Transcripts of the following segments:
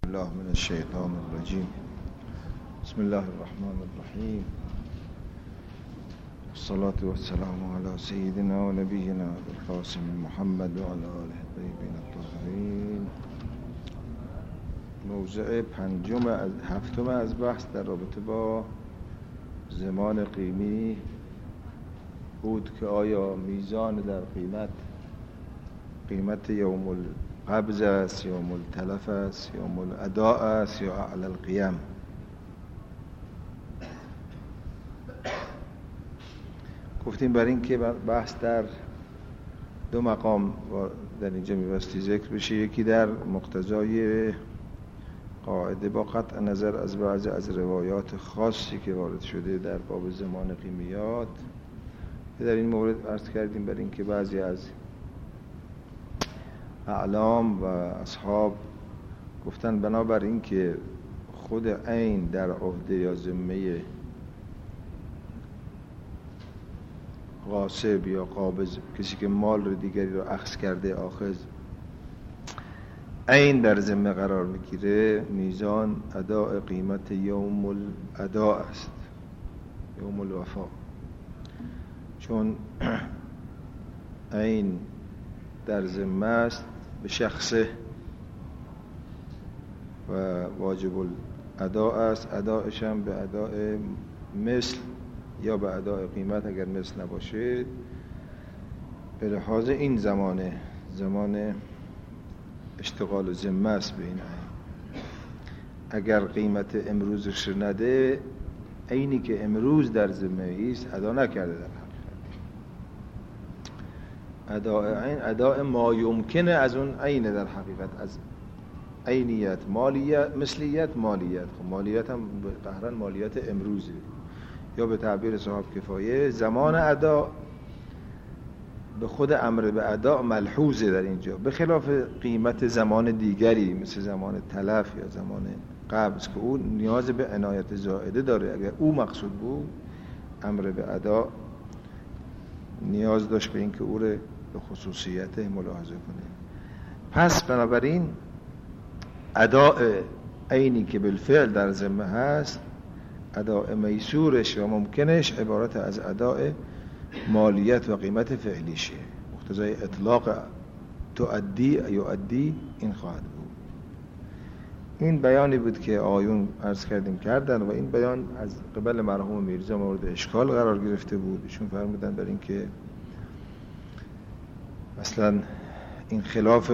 الله من الشیطان الرجیم. بسم الله الرحمن الرحیم. الصلاة والسلام على سیدنا و نبینا القاسم محمد و علی آله الطیبین الطاهرین. موضوع هفتم از بحث در رابطه با زمان قیمی بود که آیا میزان در قیمت یوم القبض است، یوم التلف است، یوم الاداء است یا اعلی القیم. گفتیم برای این که بحث در دو مقام در اینجا میبستی ذکر بشه، یکی در مقتضای قاعده با قطع نظر از بعضی از روایات خاصی که وارد شده در باب زمان قیمیات، که در این مورد عرض کردیم برای این که بعضی از اعلام و اصحاب گفتن بنابر این که خود عین در عهده یا ذمه غاصب یا قابض، کسی که مال دیگری رو اخذ کرده آخذ، عین در ذمه قرار میگیره، میزان اداء قیمت یوم الاداء است، یوم الوفا، چون عین در ذمه است به شخصه و واجب الاداء است، اداءش هم به اداء مثل یا به اداء قیمت اگر مثل نباشه، به لحاظ این زمان اشتغال ذمه است به این عین. اگر قیمت امروزش نده، عینی که امروز در ذمه است ادا نکرده، در اداء عین اداء ما یمکنه از اون عین، در حقیقت از عینیت مالیت مثلیت مالیت. خب مالیت هم قهرن مالیت امروزه، یا به تعبیر صاحب کفایه زمان ادا به خود امر به ادا ملحوظه در اینجا، به خلاف قیمت زمان دیگری مثل زمان تلف یا زمان قبض که او نیاز به عنایت زائده داره. اگر او مقصود بود امر به ادا نیاز داشت به این که او رو به خصوصیت ملاحظه کنه. پس بنابراین اداء عینی که بالفعل در ذمه هست، اداء میسورش و ممکنش عبارت از اداء مالیت و قیمت فعلیشه. مقتضای اطلاق یؤدی این خواهد بود. این بیانی بود که آیون عرض کردن و این بیان از قبل مرحوم میرزا مورد اشکال قرار گرفته بود. ایشون فرمودن برای این که مثلا این خلاف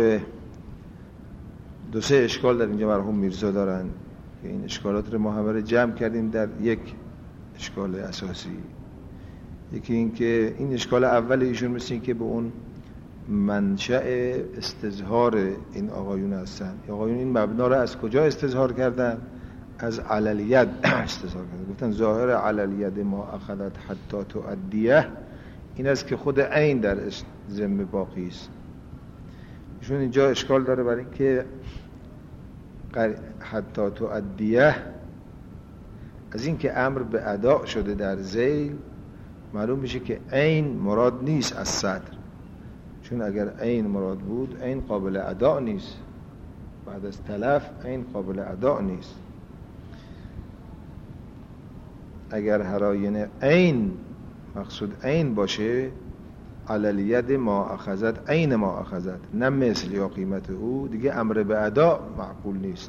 دو سه اشکال در اینجا مرحوم میرزا دارن که این اشکالات رو ما همه جمع کردیم در یک اشکال اساسی. یکی این که این اشکال اول ایشون مثل این که به اون منشأ استظهار این آقایون هستن. آقایون این مبنا رو از کجا استظهار کردن؟ از علالید استظهار کردن. گفتن ظاهر علالید ما اخذت حتی تؤدیه این است که خود عین در ذمه باقی است. ایشون اینجا اشکال داره برای اینکه حتی تؤدیه از این که امر به ادا شده در ذیل معلوم میشه که عین مراد نیست از صدر، چون اگر عین مراد بود عین قابل ادا نیست، بعد از تلف عین قابل ادا نیست. اگر هراین عین مقصود عین باشه، علالید ما اخذت عین ما اخذت، نه مثل یا قیمت او، دیگه امر به ادا معقول نیست.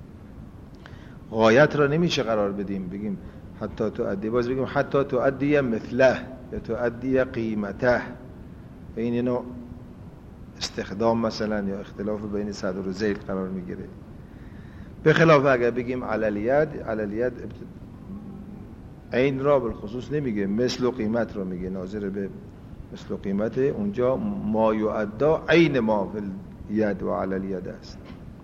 غایت را نمیشه قرار بدیم بگیم حتی تؤدی، باز بگیم حتی تؤدی مثله یا تؤدی قیمته. بین اینو استخدام مثلا یا اختلاف بین صدر و ذیل قرار میگیره. به خلاف اگر بگیم علالید عین را بالخصوص نمیگه، مثل و قیمت را میگه، ناظر به مثل و قیمت. اونجا ما یعدا عین ما فی الید و علالید است.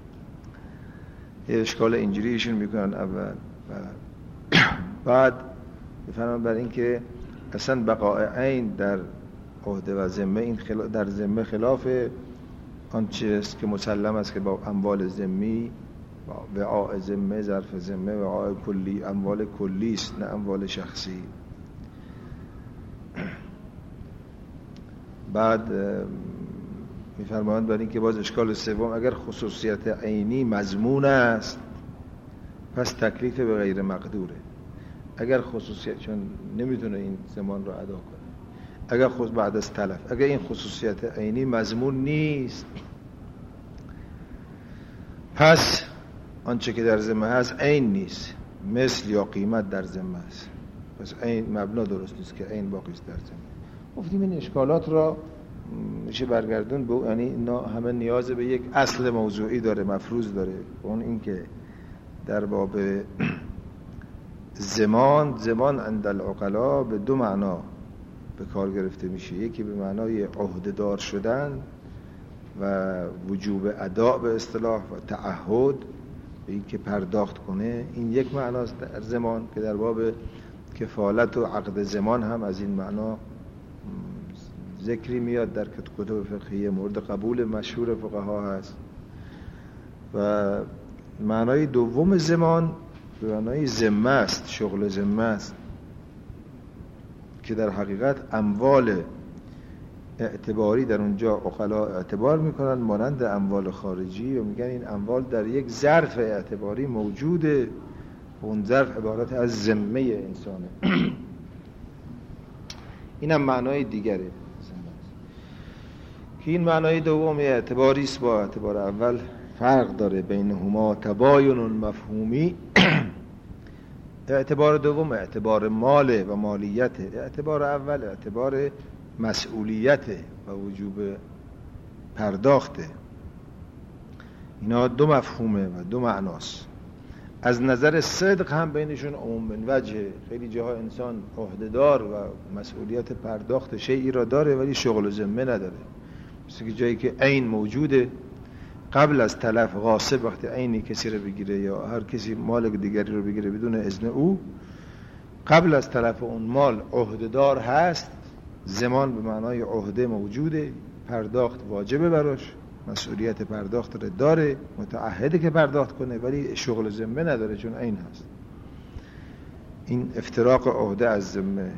اشکال اینجوری ایشون میکنن اول و بعد بفرمان بر این که اصلا بقاء عین در عهده و ذمه این در ذمه خلاف آنچه است که مسلم است که با اموال ذمی و وعاء ذمه، ظرف ذمه و وعاء کلی، اموال کلی است نه اموال شخصی. بعد می‌فرمایند برای اینکه باز اشکال سوم، اگر خصوصیت عینی مضمون است پس تکلیف به غیر مقدوره. اگر خصوصیت، چون نمیتونه این زمان رو ادا کنه، اگر خود بعد از تلف، اگر این خصوصیت عینی مضمون نیست پس آنچه که در ذمه هست عین نیست، مثل یا قیمت در ذمه است، پس عین مبنا درست نیست که عین باقی است در ذمه. گفتیم این اشکالات را میشه برگردون به، یعنی اینا همه نیاز به یک اصل موضوعی داره، مفروض داره. اون این که در باب زمان عند العقلاء به دو معنا به کار گرفته میشه. یکی به معنای عهده‌دار شدن و وجوب ادا به اصطلاح و تعهد، به این که پرداخت کنه، این یک معناست در زمان که در باب کفالت و عقد زمان هم از این معنا ذکری میاد در کتب فقهی مورد قبول مشهور فقها هست. و معنای دوم زمان به معنای ذمه است، شغل ذمه است که در حقیقت اموال اعتباری در اونجا عقلا اعتبار میکنن مانند اموال خارجی و میگن این اموال در یک ظرف اعتباری موجوده، اون ظرف عبارت از ذمه انسانه. این هم معنای دیگره که این معنای دوم اعتباری است با اعتبار اول، فرق داره بینهما تباین مفهومی. اعتبار دوم اعتبار مال و مالیت، اعتبار اول اعتبار مسئولیت و وجوب پرداخته. اینا دو مفهومه و دو معناست. از نظر صدق هم بینشون عموم من وجه. خیلی جاها انسان عهده‌دار و مسئولیت پرداخت شیئی را داره ولی شغل و ذمه نداره. مثل که جایی که عین موجوده، قبل از تلف غاصب وقتی عینی کسی رو بگیره یا هر کسی مال دیگری رو بگیره بدون اذن او، قبل از تلف اون مال عهده‌دار هست. زمان به معنای عهده موجوده، پرداخت واجبه براش، مسئولیت پرداخت رو داره، متعهده که پرداخت کنه ولی شغل ذمه نداره چون عین هست. این افتراق عهده از ذمه.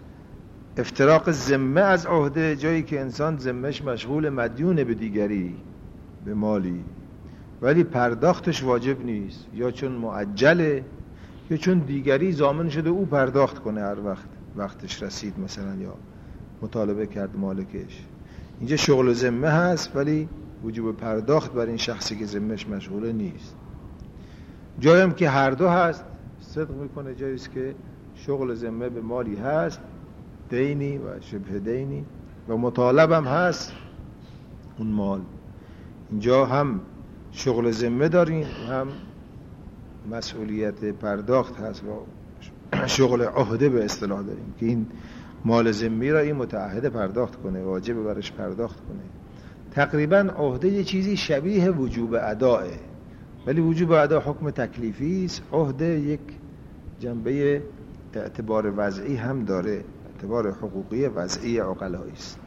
افتراق ذمه از عهده جایی که انسان ذمهش مشغول مدیون به دیگری، به مالی، ولی پرداختش واجب نیست، یا چون معجله یا چون دیگری ضامن شده او پرداخت کنه هر وقتش رسید مثلا، یا مطالبه کرد مالکش. اینجا شغل ذمه هست ولی وجوب پرداخت بر این شخصی که ذمهش مشغوله نیست. جایم که هر دو هست صدق میکنه، جاییست که شغل ذمه به مالی هست، دینی و شبه دینی، و مطالب هم هست اون مال. اینجا هم شغل ذمه داریم هم مسئولیت پرداخت هست و شغل عهده به اصطلاح داریم که این مال ذمی را این متعهد پرداخت کنه، واجب برش پرداخت کنه. تقریبا عهده یه چیزی شبیه وجوب اداه، ولی وجوب ادا حکم تکلیفی است. عهده یک جنبه اعتبار وضعی هم داره، اعتبار حقوقی وضعی عقلایی است.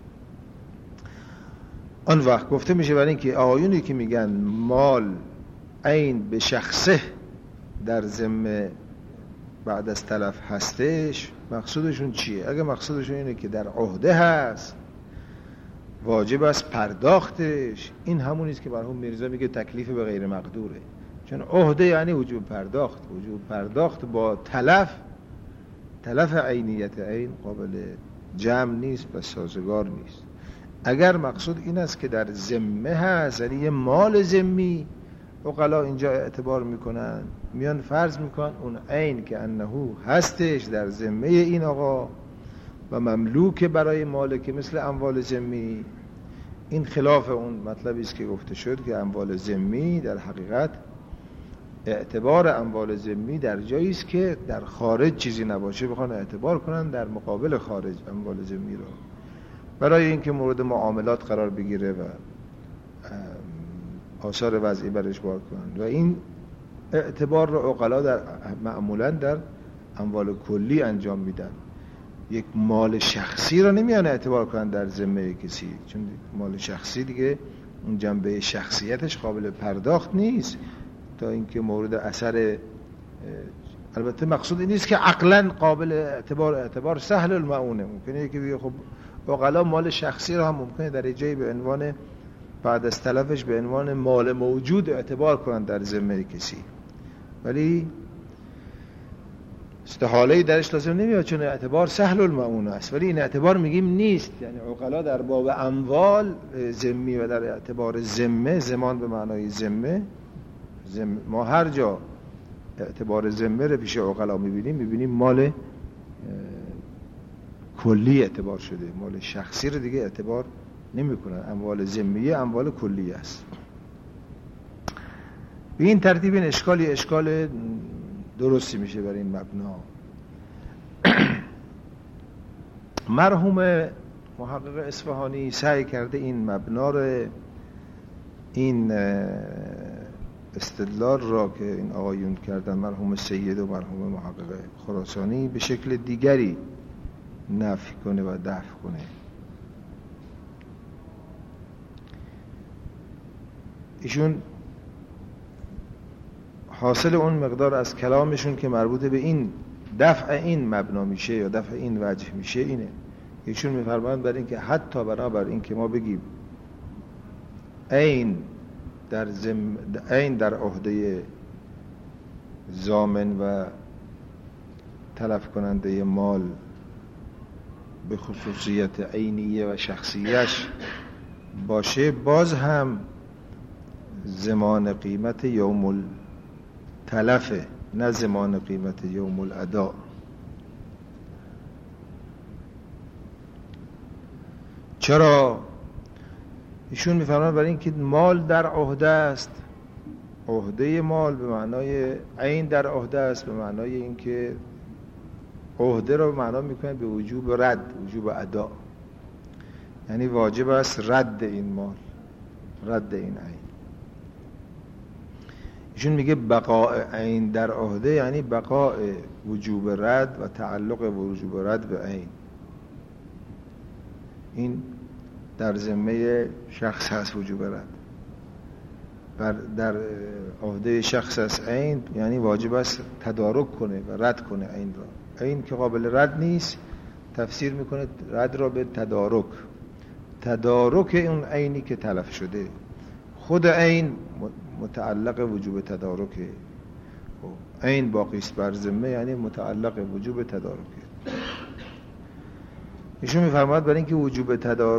آن وقت گفته میشه برای اینکه آیونی که میگن مال عین به شخصه در ذمه بعد از تلف هستش، مقصودشون چیه؟ اگه مقصودشون اینه که در عهده هست واجب است پرداختش، این همونیست که مرحوم میرزا میگه تکلیف به غیر مقدوره. چون عهده یعنی وجوب پرداخت، وجوب پرداخت با تلف عینیت عین قابل جمع نیست و سازگار نیست. اگر مقصود این است که در ذمه هست، یعنی یه مال ذمی، عقلا اینجا اعتبار میکنن، میان فرض میکنن اون عین که انه هستش در ذمه این آقا و مملوک برای مالک مثل اموال ذمی. این خلاف اون مطلبی است که گفته شد که اموال ذمی در حقیقت اعتبار اموال ذمی در جایی است که در خارج چیزی نباشه بخوان اعتبار کنن در مقابل خارج اموال ذمی رو، برای اینکه مورد معاملات قرار بگیره و آثار وضعی برش وارد کنن. و این اعتبار رو عقلا معمولا در اموال کلی انجام میدن. یک مال شخصی رو نمیان اعتبار کنن در ذمه کسی، چون مال شخصی دیگه اون جنبه شخصیتش قابل پرداخت نیست تا اینکه مورد اثر. البته مقصود این نیست که عقلا قابل اعتبار سهل المعونه. ممکنه که بگه خب عقلا مال شخصی رو هم ممکنه در جایی به عنوان بعد از تلفش به عنوان مال موجود اعتبار کنند در ذمه کسی، ولی استحاله‌ای درش لازم نمیاد، چون اعتبار سهل المعون است، ولی این اعتبار میگیم نیست. یعنی عقلا در باب اموال ذمی و در اعتبار ذمه، زمان به معنای ذمه، ما هر جا اعتبار ذمه رو پیش عقلا میبینیم مال کلی اعتبار شده، مال شخصی رو دیگه اعتبار نمیکنن. اموال ذمیه اموال کلی است. به این ترتیب این اشکال درستی میشه برای این مبنا. مرحوم محقق اصفهانی سعی کرده این مبنا رو، این استدلال را که این آقایون کردن، مرحوم سید و مرحوم محقق خراسانی، به شکل دیگری نفی کنه و دفع کنه. ایشون حاصل اون مقدار از کلامشون که مربوط به این دفع این مبنا میشه یا دفع این وجه میشه اینه. ایشون میفرمایند برای اینکه حتی بنابر این که ما بگیم عین در عهده ضامن و تلف کننده مال به خصوصیت عینیه و شخصیش باشه، باز هم زمان قیمت یوم التلفه، نه زمان قیمت یوم الادا. چرا؟ ایشون میفرمایند برای اینکه مال در عهده است، عهده مال به معنای عین در عهده است، به معنای اینکه عهده رو معنا میکنه به وجوب رد، وجوب ادا، یعنی واجب است رد این مال، رد این عین. ایشون میگه بقاء عین در عهده یعنی بقاء وجوب رد و تعلق وجوب رد به عین. این در ذمه شخص هست وجوب رد، در عهده شخص است عین، یعنی واجب است تدارک کنه و رد کنه عین را. عین که قابل رد نیست تفسیر میکنه رد را به تدارک، تدارک اون عینی که تلف شده. خود عین متعلق وجوب تدارکه، عین باقی است بر ذمه یعنی متعلق وجوب تدارکه. ایشون میفرماید برای اینکه وجوب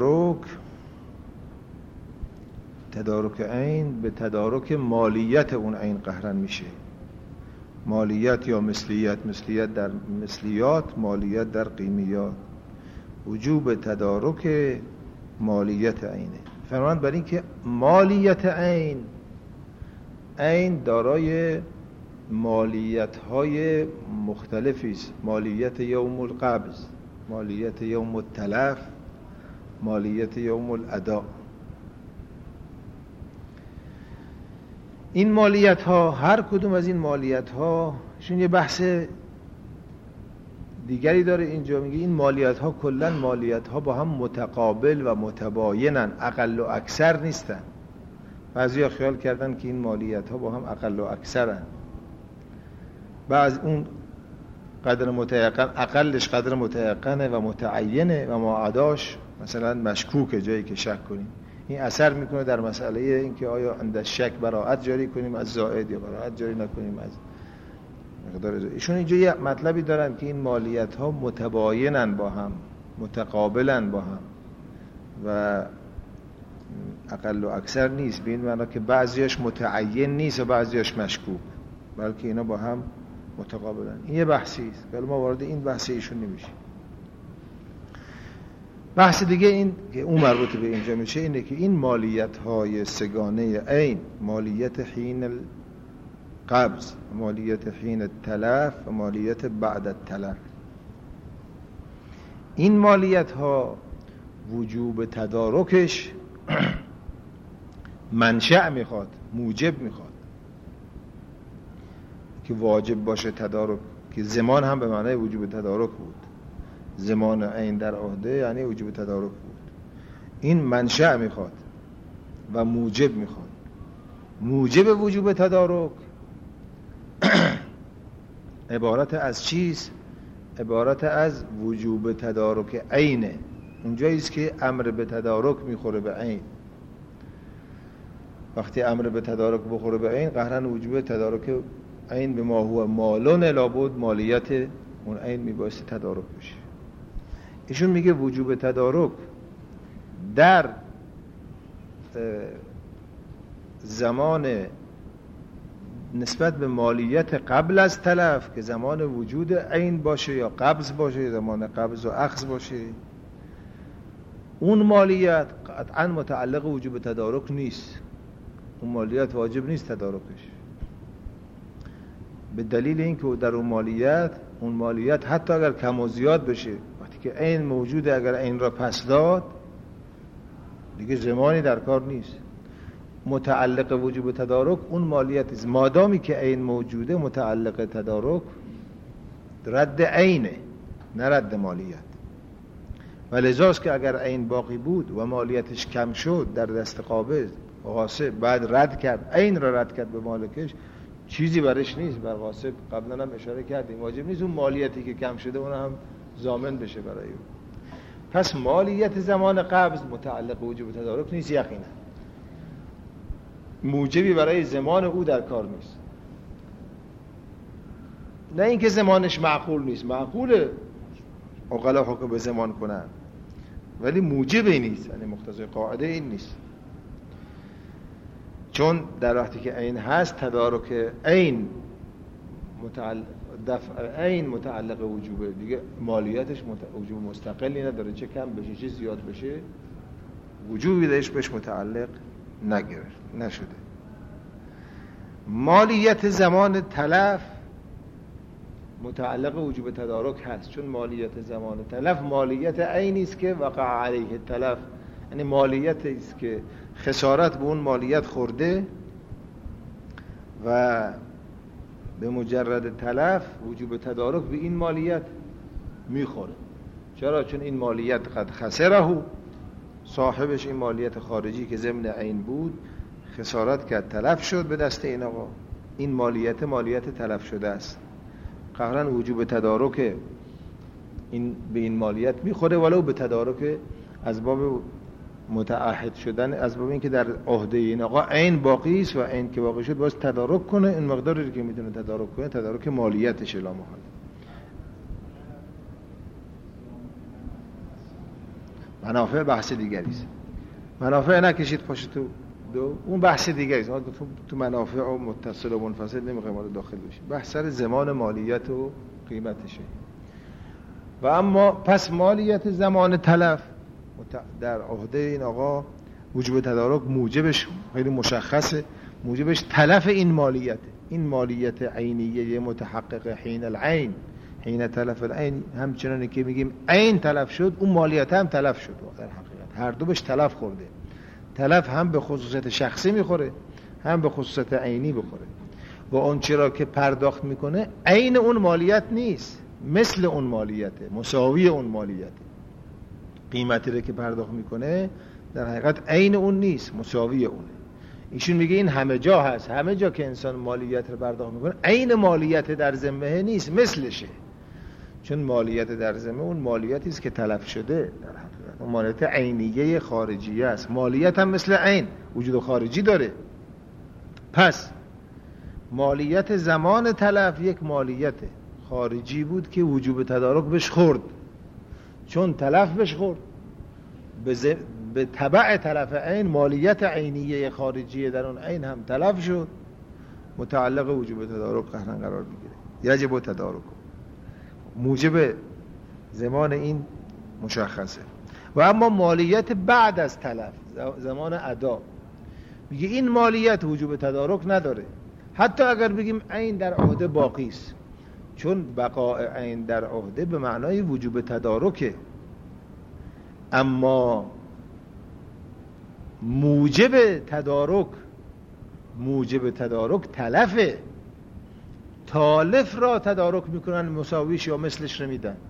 تدارک عین به تدارک مالیت اون عین قهرن میشه. مالیت یا مثلیت، مثلیت در مثلیات، مالیت در قیمیات. وجوب تدارک مالیت عینه. فرماند برای اینکه مالیت عین دارای مالیت های مختلفی است. مالیت یوم القبض، مالیت یوم التلف، مالیت یوم الادا. این مالیت ها، هر کدوم از این مالیت ها شون یه بحث دیگری داره. اینجا میگه این مالیت ها کلن مالیت ها با هم متقابل و متباینن، اقل و اکثر نیستن. بعضیا خیال کردن که این مالیت ها با هم اقل و اکثرن. بعض اون قدر متیقن، اقلش قدر متیقنه و متعینه و معاداش مثلا مشکوکه، جایی که شک کنیم. این اثر میکنه در مسئله این که آیا عند شک براءت جاری کنیم از زائد یا براءت جاری نکنیم از مقدار زائد. ایشون اینجا یه مطلبی دارن که این مالیت ها متباینن با هم، متقابلن با هم و اقل و اکثر نیست، به این معنی که بعضیش متعین نیست و بعضیش مشکوک، بلکه اینا با هم متقابلن. این یه بحثی است، ولی ما وارد این بحث ایشون نمیشیم. بحث دیگه این که اون مربوط به اینجا میشه اینه که این مالیت های سگانه عین، مالیت حین القبض، مالیت حین التلف و مالیت بعد التلف، این مالیت ها وجوب تدارکش منشأ میخواد، موجب میخواد که واجب باشه تدارک، که زمان هم به معنای وجوب تدارک بود. زمان عین در عهده یعنی وجوب تدارک بود. این منشأ میخواد و موجب میخواد. موجب وجوب تدارک عبارت از چیست؟ عبارت از وجوب تدارک عینه، اونجایی است که امر به تدارک میخوره به عین. وقتی امر به تدارک بخوره به عین، قهرا وجوب تدارک عین به ما هو مالون لابد مالیت اون عین میبایستی تدارک بشه. ایشون میگه وجوب تدارک در زمان نسبت به مالیت قبل از تلف که زمان وجود عین باشه یا قبض باشه، زمان قبض و اخذ باشه، اون مالیت قطعا متعلق وجوب تدارک نیست. اون مالیت واجب نیست تدارکش، به دلیل اینکه در اون مالیت حتی اگر کم و زیاد بشه، وقتی که عین موجوده اگر عین را پس داد دیگه زمانی در کار نیست. متعلق وجوب تدارک اون مالیت است. مادامی که عین موجوده متعلق تدارک رد عینه نه رد مالیت. ولذاست که اگر عین باقی بود و مالیتش کم شد در دست قابض غاصب، بعد رد کرد، عین را رد کرد به مالکش، چیزی برش نیست. بر غاصب قبلا هم اشاره کردیم واجب نیست اون مالیتی که کم شده اون هم ضامن بشه برای اون. پس مالیت زمان قبض متعلق وجوب تدارک نیست، یقینا موجبی برای زمان او در کار نیست. نه اینکه زمانش معقول نیست، معقوله عقلا حکم به زمان کنن، ولی موجبی نیست، یعنی مقتضای قاعده این نیست. چون در وقتی که عین هست تدارک عین دفع عین متعلق وجوبه، دیگه مالیاتش وجوب مستقلی نداره، چه کم بشه چه زیاد بشه وجوبی بهش متعلق نشده. مالیت زمان تلف متعلق وجوب تدارک هست، چون مالیت زمان تلف مالیت عینی است که وقع علیه تلف، یعنی مالیت است که خسارت به اون مالیت خورده و به مجرد تلف وجوب تدارک به این مالیت میخوره. چرا؟ چون این مالیت قد خسره، صاحبش این مالیت خارجی که ضمن عین بود خسارت کرد، تلف شد به دست این آقا، این مالیت تلف شده است. قهرن وجوب تدارک به این مالیت میخوره، ولو به تدارک از باب متعهد شدن، از باب این که در عهده این آقا عین باقی است و عین که باقی شد باز تدارک کنه، این مقداری که میتونه تدارک کنه تدارک مالیتش لا محال. منافع بحث دیگری است. منافع نکشید پاش تو اون بحث دیگری است. تو منافع و متصل و منفصل نمیخوایم وارد داخل بشیم. بحث سر زمان مالیت و قیمتشه. و اما پس مالیت زمان تلف در عهده این آقا وجوب تدارک موجبش خیلی مشخصه، موجبش تلف این مالیت. این مالیت عینیه متحقق حین العین، حین تلف العین، همچنانی که میگیم عین تلف شد اون مالیت هم تلف شد. در حقیقت هر دو بهش تلف خورده. تلف هم به خصوصیت شخصی میخوره هم به خصوصیت عینی بخوره. و اون چرا که پرداخت میکنه عین اون مالیت نیست، مثل اون مالیته، مساوی اون مالیته. قیمتی رو که پرداخت میکنه در حقیقت عین اون نیست، مساوی اونه. ایشون میگه این همه جا هست، همه جا که انسان مالیت رو پرداخت میکنه عین مالیت در ذمه نیست، مثلشه. چون مالیت در ذمه اون مالیتی است که تلف شده، در حقیقت اون مالیت عینیه خارجیه است. مالیت هم مثل عین وجود خارجی داره. پس مالیت زمان تلف یک مالیت خارجی بود که وجوب تدارک بهش خورد، چون تلف بهش خورد. به تبع تلف عین مالیت عینیه خارجی در اون عین هم تلف شد، متعلق وجوب تدارک قهرن قرار میگیره. یجب تدارک، موجب زمان این مشخصه. و اما مالیت بعد از تلف، زمان ادا، میگه این مالیت وجوب تدارک نداره، حتی اگر بگیم عین در عهده باقی است، چون بقاء عین در عهده به معنای وجوب تدارکه. اما موجب تدارک تلفه. تالف را تدارک میکنن، مساویش یا مثلش رو میدن.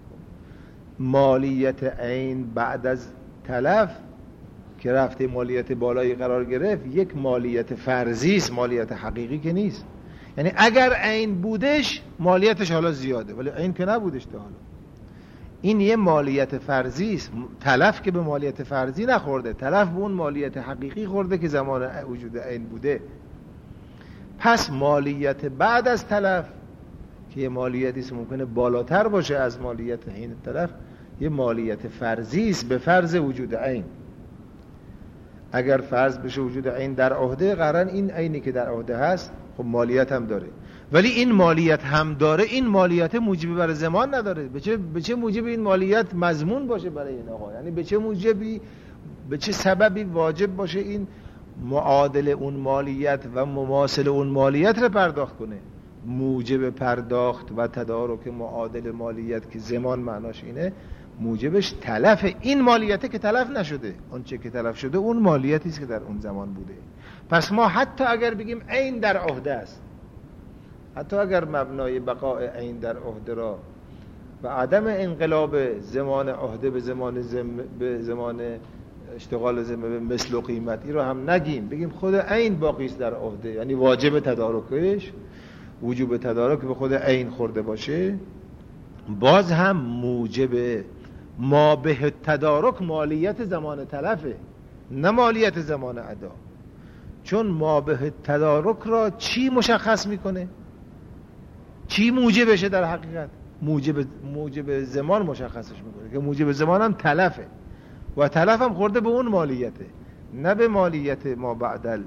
مالیت عین بعد از تلف که رفته مالیت بالایی قرار گرفت، یک مالیت فرضی است، مالیت حقیقی که نیست. یعنی اگر عین بودش مالیتش حالا زیاده، ولی عین که نبودش تا حالا. این یه مالیت فرضی است. تلف که به مالیت فرضی نخورده، تلف به اون مالیت حقیقی خورده که زمان وجود عین بوده. پس مالیت بعد از تلف که یه مالیتی است ممکنه بالاتر باشه از مالیت حین تلف، یه مالیت فرضی است به فرض وجود عین. اگر فرض بشه وجود عین در عهده، قرار این عینی که در عهده هست خب مالیت هم داره، ولی این مالیت هم داره، این مالیت موجبی برای زمان نداره. به چه موجبی این مالیت مضمون باشه برای این آقا؟ یعنی به چه موجبی، به چه سببی واجب باشه این معادل اون مالیت و مماثل اون مالیت رو پرداخت کنه؟ موجب پرداخت و تدارک معادل مالیت که زمان معناش اینه، موجبش تلف این مالیته که تلف نشده. اون چه که تلف شده اون مالیتی است که در اون زمان بوده. پس ما حتی اگر بگیم عین در عهده است، حتی اگر مبنای بقای عین در عهده را و عدم انقلاب زمان عهده به زمان اشتغال ذمه به مثل و قیمتی رو هم نگیم، بگیم خود عین باقی است در عهده، یعنی واجب تدارکش، وجوب تدارک به خود عین خورده باشه، باز هم موجب ما به تدارک مالیت زمان تلفه، نه مالیت زمان ادا. چون ما به تدارک را چی مشخص میکنه؟ چی موجبشه در حقیقت؟ موجب زمان مشخصش میکنه که موجب زمان هم تلفه و تلف هم خورده به اون مالیته، نه به مالیت ما بعد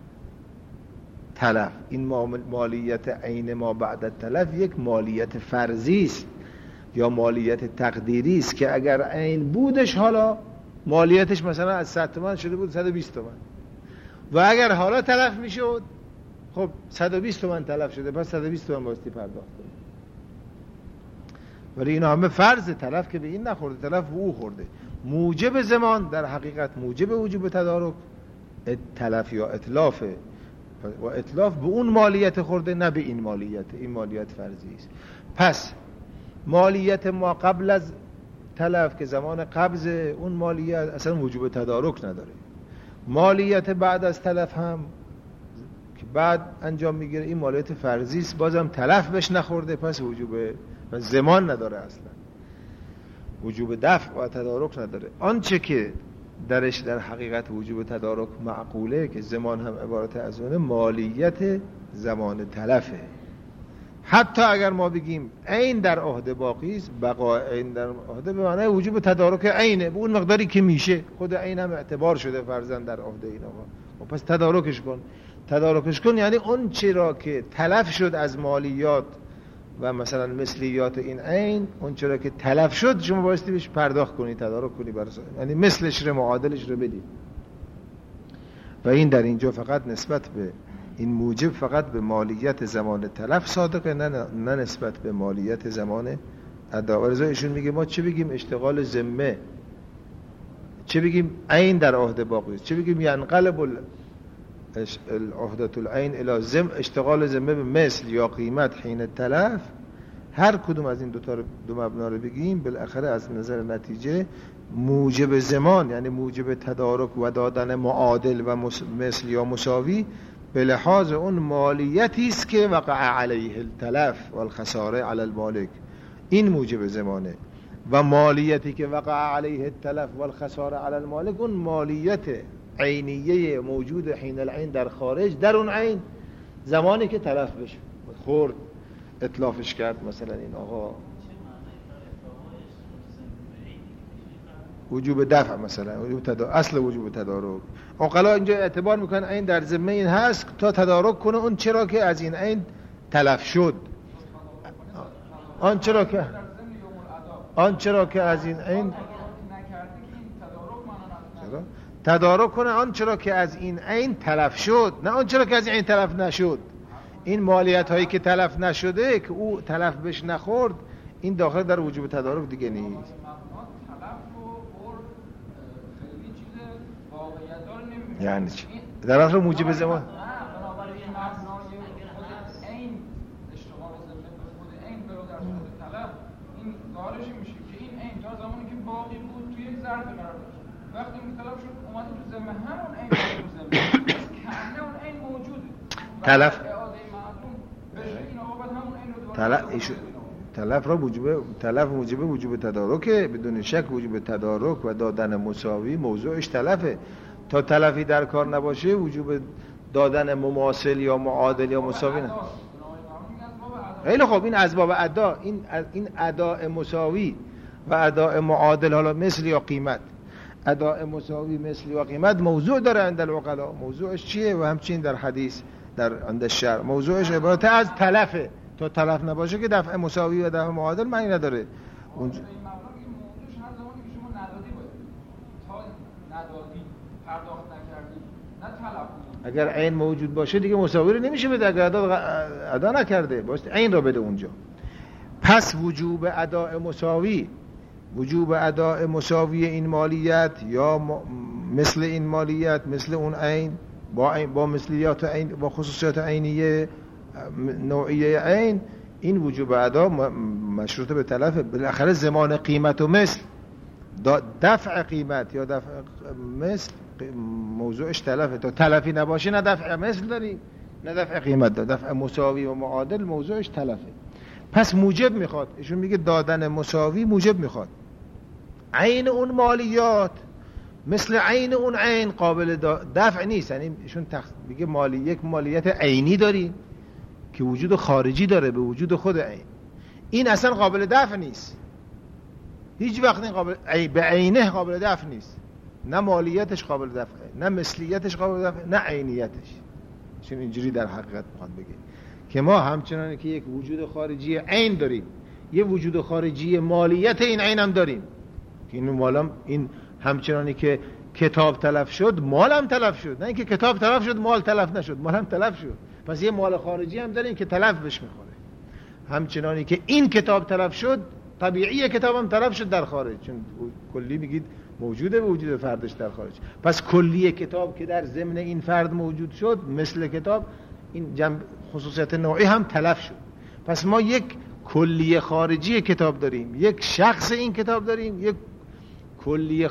تلف. این مالیت عین ما بعد تلف یک مالیت فرضی است یا مالیت تقدیری است که اگر عین بودش حالا مالیتش مثلا از 100 تومن شده بود 120 تومن و اگر حالا تلف میشد خب 120 تومن تلف شده، پس 120 تومن باستی پرداخت کنید. ولی اینا همه فرض، تلف که به این نخورده، تلف به او خورده. موجب زمان در حقیقت موجب وجوب تدارک تلف یا اتلافه و اتلاف به اون مالیت خورده، نه به این مالیت. این مالیت فرضی است. پس مالیت ما قبل از تلف که زمان قبض اون مالیت اصلا وجوب تدارک نداره. مالیت بعد از تلف هم که بعد انجام میگیره این مالیت فرضی است، بازم تلف بهش نخورده، پس وجوب و زمان نداره، اصلا وجوب دفع و تدارک نداره. آنچه که درش در حقیقت وجوب تدارک معقوله که زمان هم عبارت از اونه، مالیت زمان تلفه. حتی اگر ما بگیم عین در عهده باقی است، بقای عین در عهده به معنای وجوب تدارک عینه، به اون مقداری که میشه. خود عین هم اعتبار شده فرضاً در عهده این آقا، پس تدارکش کن یعنی اون چی را که تلف شد از مالیات و مثلا مثلیات این عین، اون چی را که تلف شد شما بایستی بهش پرداخت کنی، تدارک کنی برای، یعنی مثلش رو معادلش رو بدی. و این در اینجا فقط نسبت به این موجب فقط به مالیت زمان تلف صادقه، نه نسبت به مالیت زمان ادا. و رضا ایشون میگه ما چه بگیم اشتغال ذمه، چه بگیم عین در عهده باقی است، چه بگیم ینقلب العهدة العین الی ذم، اشتغال ذمه به مثل یا قیمت حین تلف. هر کدوم از این دو مبنا رو بگیم بالاخره از نظر نتیجه موجب زمان یعنی موجب تدارک و دادن معادل و مثل یا مساوی به لحاظ اون مالیتی است که وقع علیه التلف و الخساره علی المالک، این موجب زمانه. و مالیتی که وقع علیه التلف و الخساره علی المالک اون مالیت عینیه موجود حین العین در خارج، در اون عین زمانی که تلف بشه خورد اتلافش کرد. مثلا این آقا وجوب دفع، مثلا وجوب اصل وجوب تدارک، عقلا اینجا اعتبار میکنن عین در ذمه این هست تا تدارک کنه اون چرا که از این عین تلف شد، آن چرا که از این عین تدارک کنه آن چرا که از این عین تلف شد، نه آن چرا که از این عین تلف نشد. این مالیت هایی که تلف نشده که او تلف بهش نخورد، این داخل در وجوب تدارک دیگه نیست. یعنی چی؟ در اصل موجب زمان وقتی مطلب شد اومده تو ذمه همون عین تو ذمه کنه اون عین موجوده، تلف اعاده معلوم بشه این آقا بعد همون عین رو تلف موجب وجوب تدارکه، بدون شک وجوب تدارک و دادن مساوی موضوعش تلفه. تا تلفی در کار نباشه وجوب دادن مماثل یا معادل یا مساوی نه. خیلی خب، این اسباب ادا، این اداء مساوی و اداء معادل، حالا مثل یا قیمت، اداء مساوی مثل یا قیمت موضوع داره عند العقلا. موضوعش چیه؟ و همچنین در حدیث در عند الشرع موضوعش عبارت از تلفه. تا تلف نباشه که دفع مساوی و دفع معادل معنی نداره. اونجا اگر عین موجود باشه دیگه مساوی رو نمیشه بده، اگر ادا نکرده باشه عین رو بده اونجا. پس وجوب اداء مساوی این مالیت یا مثل این مالیت، مثل اون عین، با مثلیات عین، با خصوصیات عینیه نوعیه عین، این وجوب ادا مشروط به تلف. بالاخره زمان قیمت و مثل، دفع قیمت یا دفع مثل موضوعش تلفه. تا تلفی نباشه نه دفع مثل داریم نه دفع قیمت داریم. دفع مساوی و معادل موضوعش تلفه. پس موجب میخواد، ایشون میگه دادن مساوی موجب میخواد. عین اون مالیات مثل عین اون عین قابل دفع نیست. یعنی ایشون میگه یک مالیت عینی داریم که وجود خارجی داره به وجود خود عین، این اصلا قابل دفع نیست، هیچ وقت این به عینه قابل دفع نیست. نه مالیتش قابل دفعه، نه مثلیتش قابل دفعه، نه عینیتش. چون اینجوری در حقیقت میخواد بگه که ما همچنان که یک وجود خارجی عین داریم، یه وجود خارجی مالیت این عین هم داریم. این همچنانی که کتاب تلف شد مال هم تلف شد، نه اینکه کتاب تلف شد مال تلف نشد، مال هم تلف شد. پس یه مال خارجی هم داریم که تلف بهش میخوره. همچنانی که این کتاب تلف شد طبیعیه کتاب هم تلف شد در خارج، چون کلی میگید موجوده به وجود فردش در خارج. پس کلی کتاب که در ضمن این فرد موجود شد مثل کتاب، این خصوصیت نوعی هم تلف شد. پس ما یک کلی خارجی کتاب داریم، یک شخص این کتاب داریم، یک کلی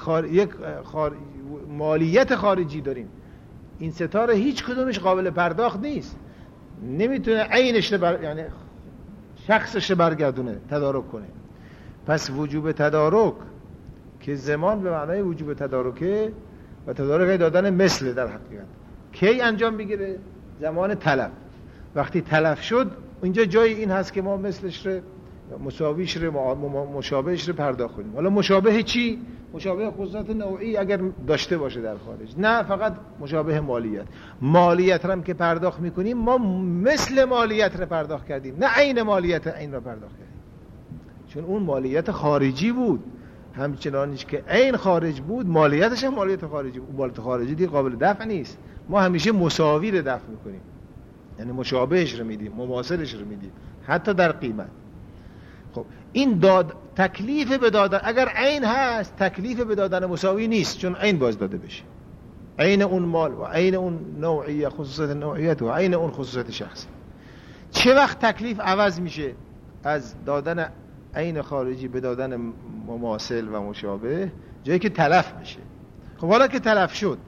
مالیت خارجی داریم. این ستاره هیچ کدومش قابل پرداخت نیست، نمیتونه عینش یعنی شخصش برگردونه تدارک کنه. پس وجوب تدارک که زمان به معنای وجوب تدارکه و تدارک دادن مثل در حقیقت کی انجام بگیره؟ زمان تلف. وقتی تلف شد اینجا جای این هست که ما مثلش رو، مساویش رو، مشابهش رو پرداخت کنیم. حالا مشابه چی؟ مشابه خصوصیت نوعی اگر داشته باشه در خارج، نه فقط مشابه مالیت رو هم که پرداخت میکنیم ما مثل مالیت رو پرداخت کردیم، نه عین مالیت عین رو پرداخت کردیم، چون اون مالیت خارجی بود. همچنانش که عین خارج بود مالیتش هم مالیت خارجی بود. مالیت خارجی دیگه قابل دفع نیست. ما همیشه مساوی رو دفع میکنیم، یعنی مشابهش رو میدیم، مماثلش رو میدیم، حتی در قیمت. خب این تکلیف به دادن، اگر عین هست تکلیف به دادن مساوی نیست، چون عین باز داده بشه، عین اون مال و عین اون نوعیه، خصوصیت نوعیت و عین اون خصوصیت شخصی. چه وقت تکلیف عوض میشه از دادن عین خارجی به دادن مماثل و مشابه؟ جایی که تلف بشه. خب حالا که تلف شد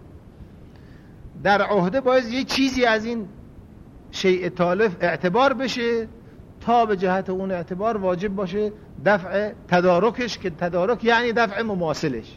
در عهده باید یه چیزی از این شیء تالف اعتبار بشه تا به جهت اون اعتبار واجب باشه دفع تدارکش، که تدارک یعنی دفع مماثلش.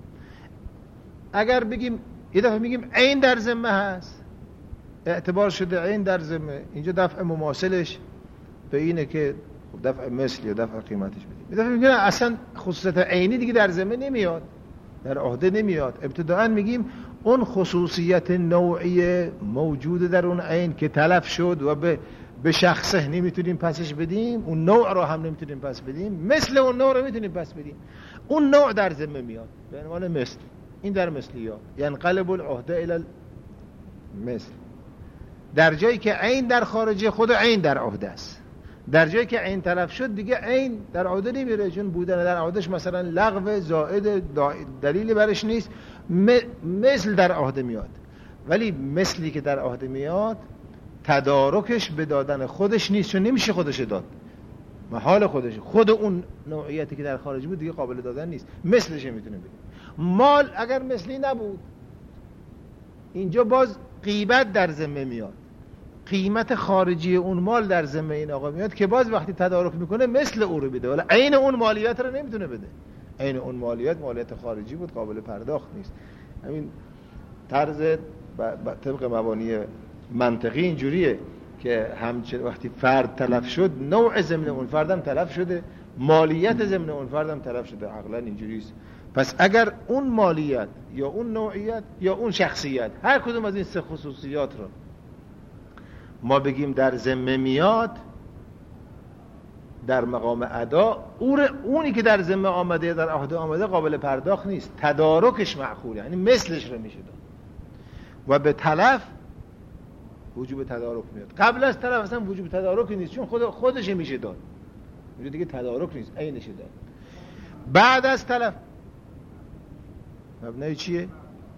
اگر بگیم یه دفعه میگیم عین در ذمه هست، اعتبار شده عین در ذمه، اینجا دفع مماثلش به اینه که دفع مثل یا دفع قیمتش بدیم. یه دفعه میگیم اصلا خصوصیت عینی دیگه در ذمه نمیاد، در عهده نمیاد. ابتداءً میگیم اون خصوصیت نوعی موجود در اون عین که تلف شد و به شخصه نمیتونیم پسش بدیم، اون نوع رو هم نمیتونیم پس بدیم، مثل اون نوع رو میتونیم پس بدیم، اون نوع در ذمه میاد به عنوان مثل. این در مثلیات ینقلب العهده الی مثل. در جایی که عین در خارجه خود عین در عهده است. در جایی که عین تلف شد دیگه عین در عهده نمیره، چون بودن در عهدهش مثلا لغو زائد دلیلی برش نیست، مثل در عهده میاد. ولی مثلی که در عهده میاد تدارکش به دادن خودش نیست، چون نمیشه خودش داد، محال خودش، خود اون نوعیتی که در خارج بود دیگه قابل دادن نیست، مثلش میتونه بگیم. مال اگر مثلی نبود اینجا باز غیبت در ذمه میاد. قیمت خارجی اون مال در ذمه این آقا میاد که باز وقتی تدارک میکنه مثل او رو بده، ولی عین اون مالیات رو نمیتونه بده. عین اون مالیات خارجی بود، قابل پرداخت نیست. همین طرز طبق مبانی منطقی اینجوریه که همچنین وقتی فرد تلف شد، نوع ضمن اون فردم تلف شده، مالیت ضمن اون فردم تلف شده. عقلا اینجوریست. پس اگر اون مالیت یا اون نوعیت یا اون شخصیت، هر کدوم از این سه خصوصیات رو ما بگیم در ذمه میاد در مقام ادا، اونی که در ذمه آمده، در عهده آمده، قابل پرداخت نیست. تدارکش معقوله، یعنی مثلش رو میشه داد. و به تلف وجوب تدارک میاد. قبل از تلف اصلا وجوب تدارک نیست، چون خودش میشه داد. میگه دیگه تدارک نیست، عینش داد. بعد از تلف مبنای چیه؟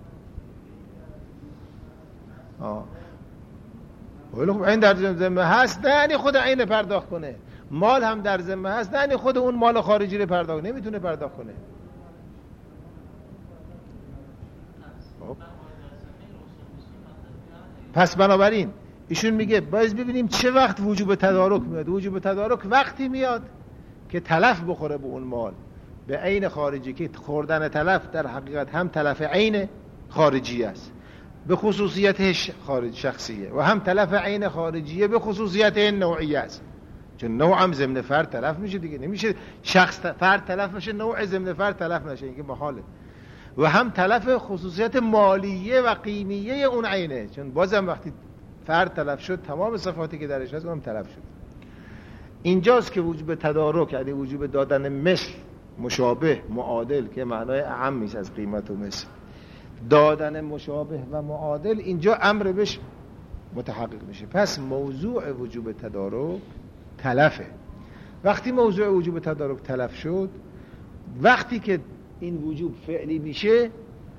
ولی خب این در ذمه هست، نه یعنی خود عین پرداخت کنه. مال هم در ذمه هست، نه یعنی خود اون مال خارجی رو پرداخت نمیتونه پرداخت کنه. پس بنابراین ایشون میگه باید ببینیم چه وقت وجوب تدارک میاد. وجوب تدارک وقتی میاد که تلف بخوره به اون مال به عین خارجی، که خوردن تلف در حقیقت هم تلف عین خارجی است به خصوصیت شخصیه، و هم تلف عین خارجیه به خصوصیت نوعیه است. چون نوع هم ضمن فرد تلف میشه دیگه، نمیشه شخص فرد تلف نشه نوع ضمن فرد تلف نشه، این که محاله. و هم تلف خصوصیت مالیه و قیمیه اون عینه، چون بازم وقتی فرد تلف شد تمام صفاتی که درش هست اونم تلف شد. اینجاست که وجوب تدارک، یعنی وجوب دادن مثل، مشابه، معادل، که معنای اعم است از قیمت و مثل، دادن مشابه و معادل، اینجا امر بهش متحقق میشه. پس موضوع وجوب تدارک تلفه. وقتی موضوع وجوب تدارک تلف شد، وقتی که این وجوب فعلی میشه،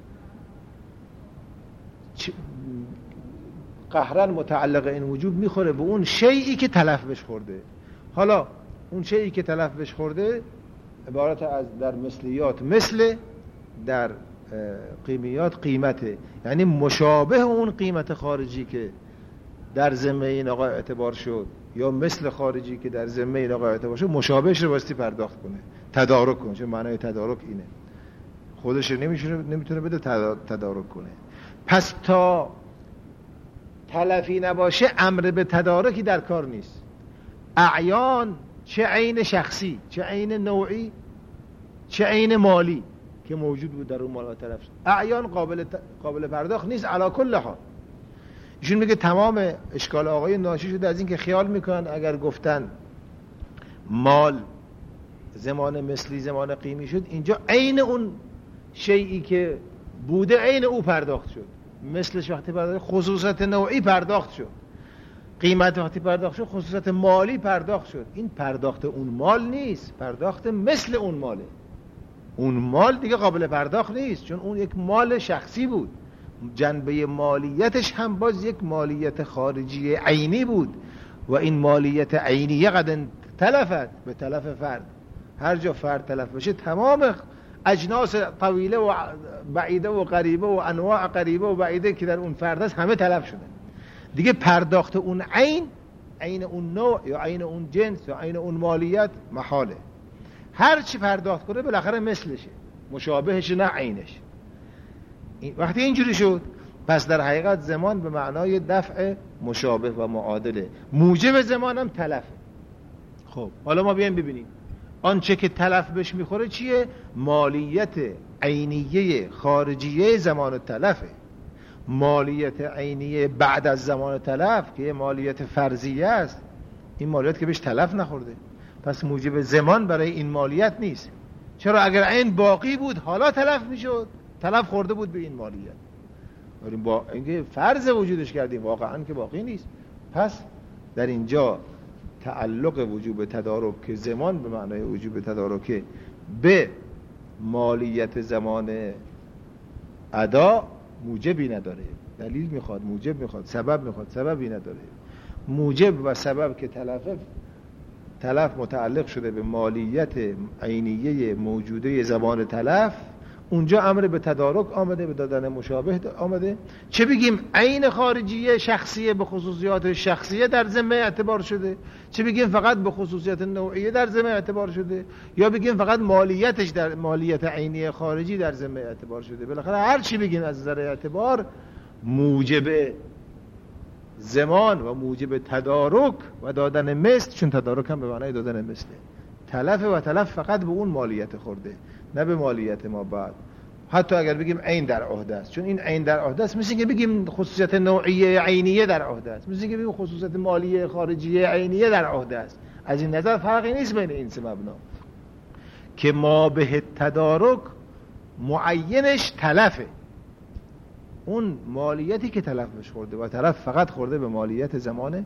قهرن متعلق این وجوب میخوره به اون شیئی که تلف بهش خورده. حالا اون شیئی که تلف بهش خورده عبارت از در مثلیات مثل، در قیمیات قیمته، یعنی مشابه اون قیمت خارجی که در ذمه این آقا اعتبار شد یا مثل خارجی که در ذمه این آقا اعتبار شد، مشابهش رو باستی پرداخت کنه، تدارک کنه. چون معنای تدارک اینه، خودش نمیتونه بده تدارک کنه. پس تا تلفی نباشه امر به تدارکی در کار نیست. اعیان، چه عین شخصی، چه عین نوعی، چه عین مالی که موجود بود در اون مال طرف شد، اعیان قابل پرداخت نیست علی کل حال. ایشون میگه تمام اشکال آقای ناشی شده از این که خیال میکنن اگر گفتن مال زمان مثلی زمان قیمی شد، اینجا عین اون شیئی که بوده عین او پرداخت شد. مثلش وقتی پرداخت خصوصیت نوعی پرداخت شد، قیمت وقتی پرداخت شد خصوصیت مالی پرداخت شد. این پرداخت اون مال نیست، پرداخت مثل اون ماله. اون مال دیگه قابل پرداخت نیست، چون اون یک مال شخصی بود. جنبه مالیتش هم باز یک مالیت خارجی عینی بود و این مالیت عینیه قد تلفت به تلف فرد. هر جا فرد تلف بشه تمام اجناس طویله و بعیده و قریبه و انواع قریبه و بعیده که در اون فرد هست همه تلف شده. دیگه پرداخت اون عین اون نوع یا عین اون جنس یا عین اون مالیت محاله. هر چی پرداخت کنه بالاخره مثلشه، مشابهش نه عینش. وقتی اینجوری شد پس در حقیقت زمان به معنای دفع مشابه و معادله، موجب زمان هم تلفه. خب حالا ما بیایم ببینیم آنچه که تلف بهش میخوره چیه؟ مالیت عینیه خارجیه زمان تلفه. مالیت عینیه بعد از زمان تلف که مالیت فرضیه است، این مالیت که بهش تلف نخورده، پس موجب زمان برای این مالیت نیست. چرا؟ اگر عین باقی بود حالا تلف میشد، تلف خورده بود به این مالیت. با اینکه فرض وجودش کردیم واقعا که باقی نیست. پس در اینجا تعلق وجوب تدارک که زمان به معنای وجوب تدارک به مالیت زمان ادا موجبی نداره. دلیل میخواد، موجب میخواد، سبب میخواد، سببی نداره. موجب و سبب که تلف متعلق شده به مالیت عینیه موجوده زمان تلف، اونجا امر به تدارک آمده، به دادن مشابه آمده. چه بگیم عین خارجیه شخصیه به خصوصیات شخصیه در ذمه اعتبار شده، چه بگیم فقط به خصوصیات نوعیه در ذمه اعتبار شده، یا بگیم فقط مالیتش در مالیت عینی خارجی در ذمه اعتبار شده. بالاخره هر چی بگیم از نظر اعتبار موجب زمان و موجب تدارک و دادن مثل، چون تدارک هم به معنای دادن مثله، تلف و تلف فقط به اون مالیت خورده، نه به مالیت ما بعد. حتی اگر بگیم عین در عهده است، چون این عین در عهده است، مثل اینکه بگیم خصوصیت نوعیه عینیه در عهده است، مثل اینکه بگیم خصوصیت مالیه خارجیه عینیه در عهده است. از این نظر فرقی نیست بین این سه مبنا که ما به تدارک معینش تلفه، اون مالیتی که تلف بهش خورده و تلف فقط خورده به مالیت زمان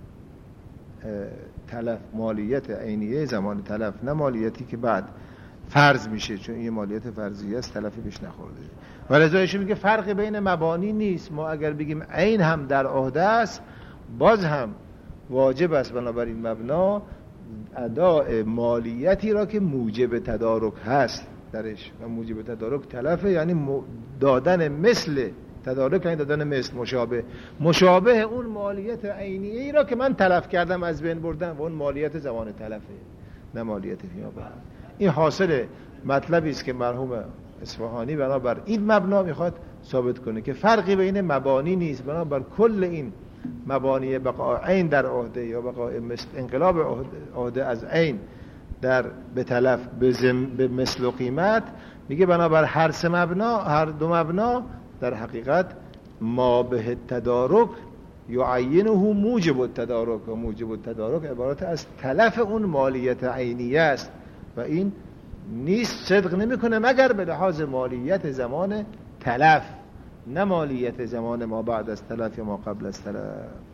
تلف، مالیت عینیه زمان تلف، نه مالیتی که بعد فرض میشه، چون این مالیت فرضیه است تلفی بهش نخورده. ولذا ایشون میگه فرقی بین مبانی نیست. ما اگر بگیم عین هم در عهده است، باز هم واجب است بنابراین مبنا اداء مالیتی را که موجب تدارک هست درش، و موجب تدارک تلفه، یعنی دادن مثل تدارک، یعنی دادن مثل مشابه اون مالیت عینیه ای را که من تلف کردم از بین بردم، و اون مالیت زمان تلفه، نه مالیت فیما بعد. این حاصل مطلبی است که مرحوم اصفهانی بنابر این مبنا میخواد ثابت کنه که فرقی بین مبانی نیست. بنابر کل این مبانی بقاء عین در عهده یا بقاء انقلاب عهده از عین در به تلف به مثل و قیمت، میگه بنابر هر سه مبنا، هر دو مبنا در حقیقت ما به تدارک یعینه موجب التدارک، و موجب التدارک عبارت از تلف اون مالیت عینیه است و این نیست، صدق نمیکنه مگر به لحاظ مالیت زمان تلف، نه مالیت زمان ما بعد از تلف یا ما قبل از تلف.